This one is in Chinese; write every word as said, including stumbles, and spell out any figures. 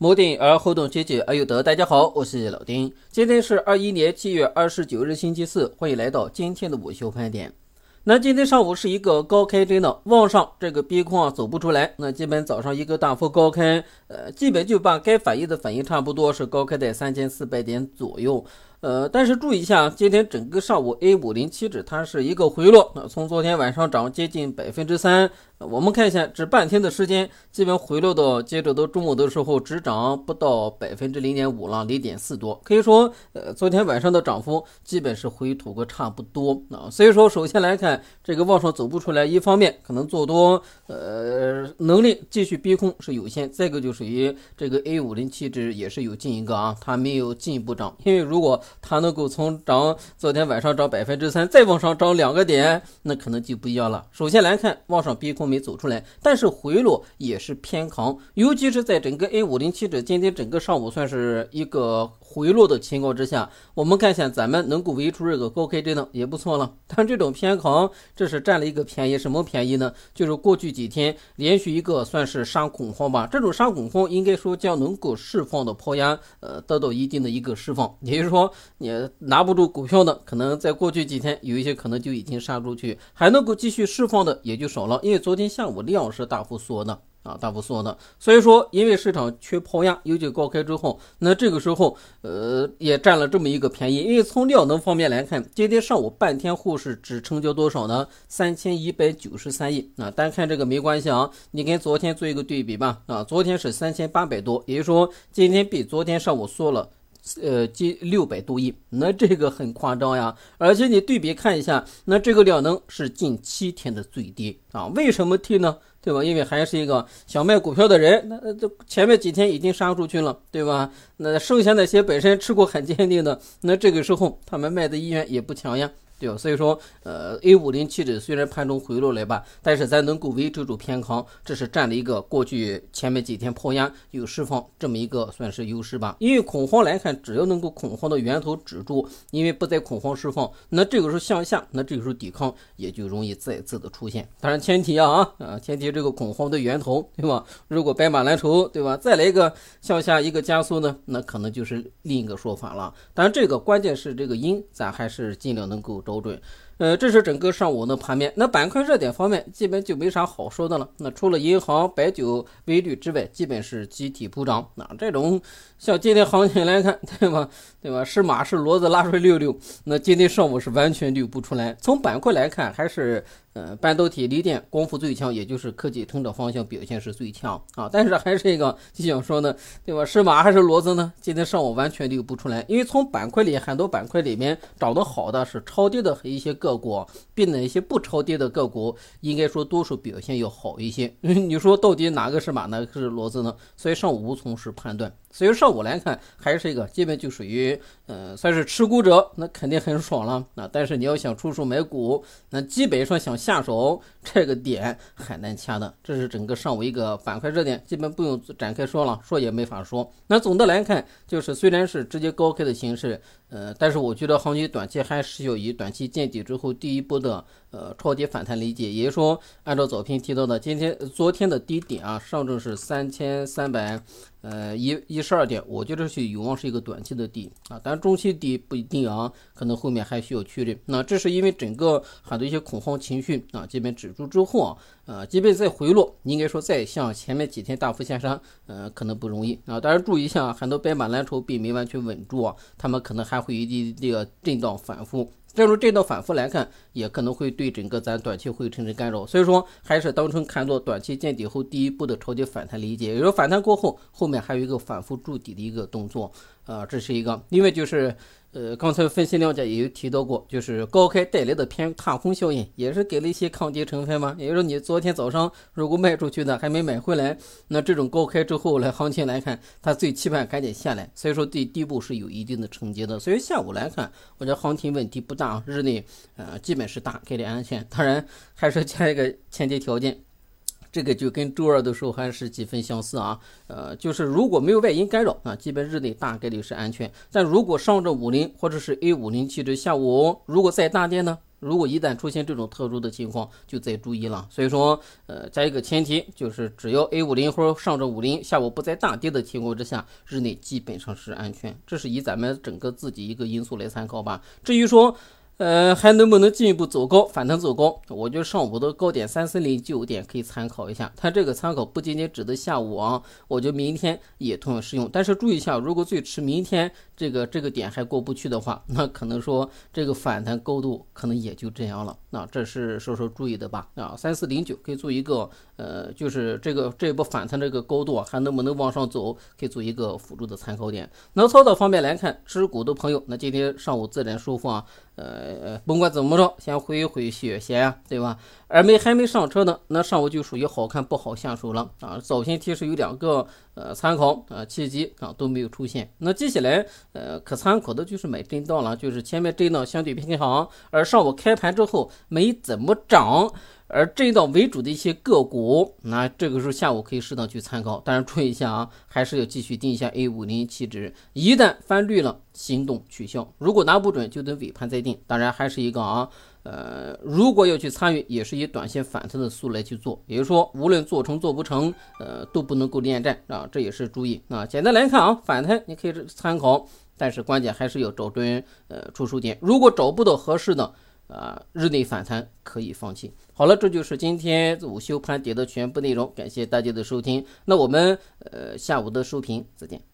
摩定而后动结解而有德，大家好，我是老丁。今天是二一年七月二十九日星期四，欢迎来到今天的午休盘点。那今天上午是一个高开真的往上，这个逼空啊走不出来，那基本早上一个大幅高开，呃，基本就把该反应的反应差不多是高开在三千四百点左右。呃，但是注意一下，今天整个上午 A 五零 期指它是一个回落，那从昨天晚上涨接近百分之三，我们看一下，只半天的时间，基本回落到接着到中午的时候，只涨不到百分之零点五了，零点四多，可以说，呃，昨天晚上的涨幅基本是回吐个差不多啊。所以说，首先来看这个往上走不出来，一方面可能做多，呃，能力继续逼空是有限，再一个就属于这个 A 五零 期指也是有进一个啊，它没有进一步涨，因为如果它能够从涨昨天晚上涨百分之三，再往上涨两个点，那可能就不一样了。首先来看，往上逼空没走出来，但是回落也是偏强，尤其是在整个 A 五零 期指今天整个上午算是一个回落的情况之下，我们看一下咱们能够围出这个高开震荡也不错了。但这种偏强，这是占了一个便宜，什么便宜呢？就是过去几天连续一个算是杀恐慌吧，这种杀恐慌应该说将能够释放的抛压，呃，得到一定的一个释放，也就是说你拿不住股票的，可能在过去几天有一些可能就已经杀出去，还能够继续释放的也就少了，因为昨天下午量是大幅缩的。啊，大幅缩的，所以说，因为市场缺抛压，尤其高开之后，那这个时候，呃，也占了这么一个便宜。因为从量能方面来看，今天上午半天沪市只成交多少呢？三千一百九十三亿啊。单看这个没关系啊，你跟昨天做一个对比吧。啊，昨天是三千八百多，也就是说，今天比昨天上午缩了。呃，近六百多亿，那这个很夸张呀！而且你对比看一下，那这个量能是近七天的最低啊！为什么低呢？对吧？因为还是一个想卖股票的人，那这前面几天已经杀出去了，对吧？那剩下那些本身持股很坚定的，那这个时候他们卖的意愿也不强呀。对吧？所以说，呃 ，A 五零 期指虽然盘中回落来吧，但是咱能够维持住偏强，这是占了一个过去前面几天抛压有释放这么一个算是优势吧。因为恐慌来看，只要能够恐慌的源头止住，因为不再恐慌释放，那这个时候向下，那这个时候抵抗也就容易再次的出现。当然前提啊啊，前提这个恐慌的源头，对吧？如果白马蓝筹，对吧？再来一个向下一个加速呢，那可能就是另一个说法了。当然这个关键是这个因，咱还是尽量能够找准，呃，这是整个上午的盘面。那板块热点方面，基本就没啥好说的了。那除了银行、白酒、微率之外，基本是集体普涨。那这种像今天行情来看，对吧？对吧？是马是骡子拉出来溜溜，那今天上午是完全溜不出来。从板块来看，还是呃半导体、锂电、光伏最强，也就是科技成长方向表现是最强啊。但是还是一个就想说呢，对吧？是马还是骡子呢？今天上午完全溜不出来，因为从板块里很多板块里面涨得好的是超跌的一些个股，比那些不超跌的个股应该说多数表现要好一些。你说到底哪个是马，哪个是骡子呢？所以上午无从是判断。所以上午来看，还是一个基本就属于呃算是持股者，那肯定很爽了啊。但是你要想出手买股，那基本上想下手这个点很难掐的。这是整个上午一个板块热点，基本不用展开说了，说也没法说。那总的来看，就是虽然是直接高开的形式，呃，但是我觉得行情短期还是要以短期见底之后第一波的呃超跌反弹理解。也就是说，按照早评提到的，今天昨天的低点啊，上证是三千三百。呃，一一十二点，我觉得是有望是一个短期的底啊，但中期底不一定啊，可能后面还需要确认。那这是因为整个很多一些恐慌情绪啊，这边止住之后啊，呃，即便再回落，应该说再像前面几天大幅下杀，呃，可能不容易啊。当然注意一下，很多白马蓝筹并没完全稳住啊，他们可能还会有一定的震荡反复。这种震荡反复来看，也可能会对整个咱短期会产生干扰，所以说还是当成看作短期见底后第一步的超跌反弹理解。也就是反弹过后，后面还有一个反复筑底的一个动作，呃，这是一个。另外就是呃，刚才分析量价也有提到过，就是高开带来的偏踏空效应，也是给了一些抗跌成分嘛。也就是说，你昨天早上如果卖出去的还没买回来，那这种高开之后来行情来看，它最期盼赶紧下来，所以说对底部是有一定的承接的。所以下午来看，我觉得行情问题不大，日内呃基本是大概率安全。当然还是加一个前提条件。这个就跟周二的时候还是几分相似啊，呃，就是如果没有外因干扰啊，基本日内大概率是安全。但如果上证五零或者是 A 五零 期指下午如果再大跌呢， 如果一旦出现这种特殊的情况，就再注意了。所以说，呃，加一个前提就是，只要 A 五十 或者上证五十下午不再大跌的情况之下，日内基本上是安全。这是以咱们整个自己一个因素来参考吧。至于说，呃，还能不能进一步走高，反弹走高？我觉得上午的高点三四零九点可以参考一下。它这个参考不仅仅指的下午啊，我觉得明天也同样适用。但是注意一下，如果最迟明天这个这个点还过不去的话，那可能说这个反弹高度可能也就这样了。那这是说说注意的吧？啊，三四零九可以做一个呃，就是这个这波反弹这个高度啊，还能不能往上走，可以做一个辅助的参考点。那操作方面来看，持股的朋友，那今天上午自然收复啊。呃，甭管怎么着，先回一回血线啊，对吧？而没还没上车呢，那上午就属于好看不好下手了啊。早前提示有两个呃参考啊契机啊都没有出现，那接下来呃可参考的就是买震荡了，就是前面震荡相对偏强，而上午开盘之后没怎么涨。而震荡为主的一些个股，那这个时候下午可以适当去参考，但是注意一下啊，还是要继续盯一下 A 五十 期指，一旦翻绿了，行动取消。如果拿不准，就等尾盘再定。当然还是一个啊，呃，如果要去参与，也是以短线反弹的速度来去做，也就是说，无论做成做不成，呃，都不能够恋战啊，这也是注意啊。简单来看啊，反弹你可以参考，但是关键还是要找准呃出手点，如果找不到合适的。啊，日内反弹可以放弃。好了，这就是今天午休盘点的全部内容，感谢大家的收听。那我们呃下午的收评再见。